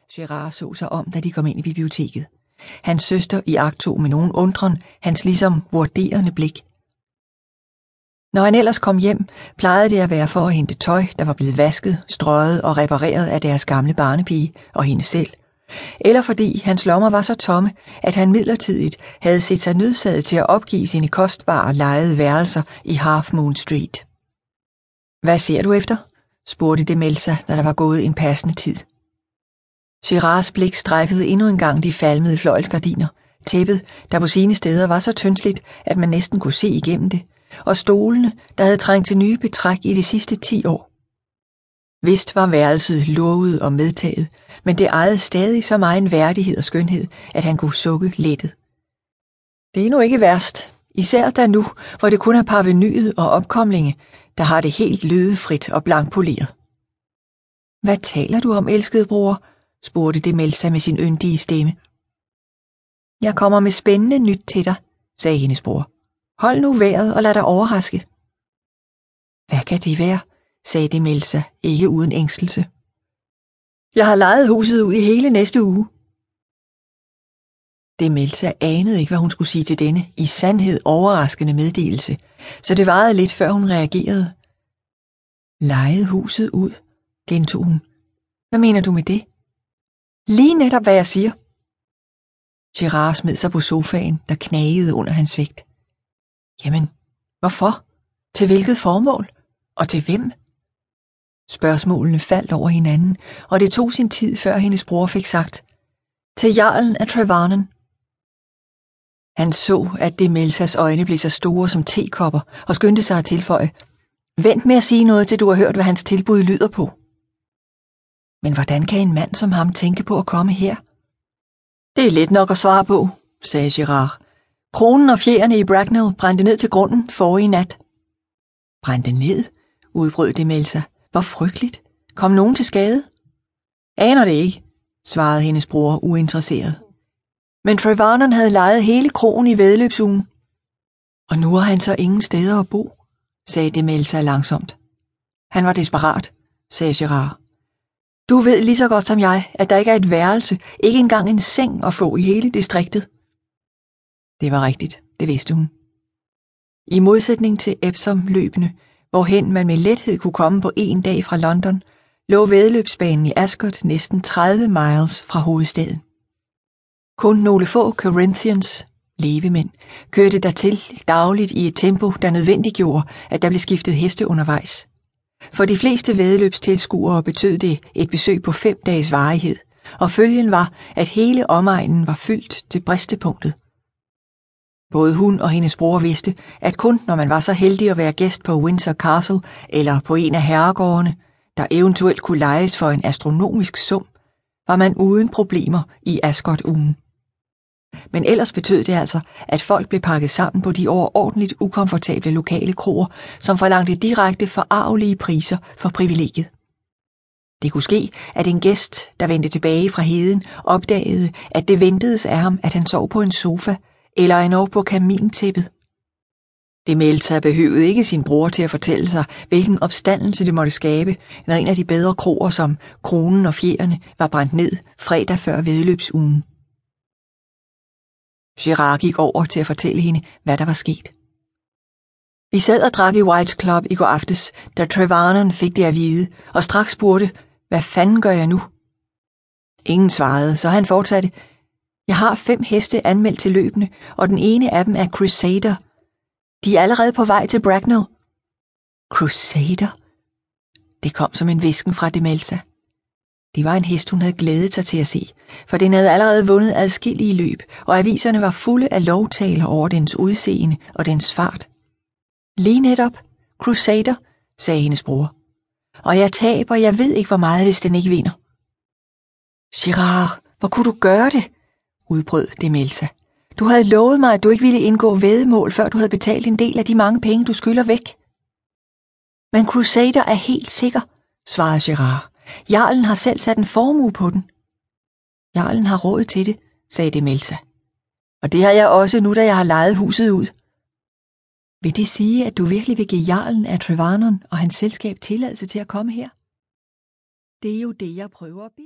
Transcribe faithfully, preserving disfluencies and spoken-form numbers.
Gerard så sig om, da de kom ind i biblioteket. Hans søster iagttog med nogen undren hans ligesom vurderende blik. Når han ellers kom hjem, plejede det at være for at hente tøj, der var blevet vasket, strøget og repareret af deres gamle barnepige og hende selv, eller fordi hans lommer var så tomme, at han midlertidigt havde set sig nødsaget til at opgive sine kostbare lejede værelser i Half Moon Street. Hvad ser du efter? Spurgte Demelza, da der var gået en passende tid. Gerards blik strejfede endnu en gang de falmede fløjlsgardiner, tæppet, der på sine steder var så tyndsligt, at man næsten kunne se igennem det, og stolene, der havde trængt til nye betræk i de sidste ti år. Vist var værelset låget og medtaget, men det ejede stadig så meget værdighed og skønhed, at han kunne sukke lettet. Det er nu ikke værst, især da nu, hvor det kun er parvenyet og opkomlinge, der har det helt lydefrit og blankpoleret. Hvad taler du om, elskede bror? Spurgte Demelza med sin yndige stemme. Jeg kommer med spændende nyt til dig, sagde hendes bror. Hold nu vejret og lad dig overraske. Hvad kan det være? Sagde Demelza, ikke uden ængstelse. Jeg har lejet huset ud i hele næste uge. Demelza anede ikke, hvad hun skulle sige til denne i sandhed overraskende meddelelse, så det varede lidt, før hun reagerede. Lejet huset ud, gentog hun. Hvad mener du med det? Lige netop, hvad jeg siger. Gerard smed sig på sofaen, der knagede under hans vægt. Jamen, hvorfor? Til hvilket formål? Og til hvem? Spørgsmålene faldt over hinanden, og det tog sin tid, før hendes bror fik sagt. Til jarlen af Trevarnen. Han så, at Demelsas øjne blev så store som tekopper, og skyndte sig at tilføje. Vent med at sige noget, til du har hørt, hvad hans tilbud lyder på. Men hvordan kan en mand som ham tænke på at komme her? Det er let nok at svare på, sagde Gerard. Kronen og fjerne i Bracknell brændte ned til grunden forrige nat. Brændte ned? Udbrød Demelza. Hvor frygteligt. Kom nogen til skade? Aner det ikke, svarede hendes bror uinteresseret. Men Trevarnen havde lejet hele krogen i væddeløbsugen. Og nu har han så ingen steder at bo, sagde Demelza langsomt. Han var desperat, sagde Gerard. Du ved lige så godt som jeg, at der ikke er et værelse, ikke engang en seng at få i hele distriktet. Det var rigtigt, det vidste hun. I modsætning til Epsom-løbene, hvorhen man med lethed kunne komme på en dag fra London, lå væddeløbsbanen i Ascot næsten tredive miles fra hovedstaden. Kun nogle få Corinthians, levemænd, kørte dertil dagligt i et tempo, der nødvendiggjorde, at der blev skiftet heste undervejs. For de fleste væddeløbstilskuere betød det et besøg på fem dages varighed, og følgen var, at hele omegnen var fyldt til bristepunktet. Både hun og hendes bror vidste, at kun når man var så heldig at være gæst på Windsor Castle eller på en af herregårdene, der eventuelt kunne lejes for en astronomisk sum, var man uden problemer i Ascot-ugen. Men ellers betød det altså, at folk blev pakket sammen på de overordentligt ukomfortable lokale kroer, som forlangte direkte forarvelige priser for privilegiet. Det kunne ske, at en gæst, der vendte tilbage fra heden, opdagede, at det ventedes af ham, at han sov på en sofa eller endnu på kamintæppet. Demelza behøvede ikke sin bror til at fortælle sig, hvilken opstandelse det måtte skabe, når en af de bedre kroer som Kronen og Fjerne var brændt ned fredag før væddeløbsugen. Gerard gik over til at fortælle hende, hvad der var sket. Vi sad og drak i White's Club i går aftes, da Trevarnen fik det at vide, og straks spurgte, hvad fanden gør jeg nu? Ingen svarede, så han fortsatte, jeg har fem heste anmeldt til løbene, og den ene af dem er Crusader. De er allerede på vej til Bracknell. Crusader? Det kom som en hvisken fra Demelza. Det var en hest, hun havde glædet sig til at se, for den havde allerede vundet adskillige løb, og aviserne var fulde af lovtaler over dens udseende og dens fart. Lige netop, Crusader, sagde hendes bror. Og jeg taber, jeg ved ikke hvor meget, hvis den ikke vinder. Gerard, hvor kunne du gøre det? Udbrød Demelza. Du havde lovet mig, at du ikke ville indgå væddemål, før du havde betalt en del af de mange penge, du skylder væk. Men Crusader er helt sikker, svarede Gerard. Jarlen har selv sat en formue på den. Jarlen har råd til det, sagde Demelza. Og det har jeg også nu, da jeg har lejet huset ud. Vil det sige, at du virkelig vil give jarlen af Trevarnen og hans selskab tilladelse til at komme her? Det er jo det, jeg prøver at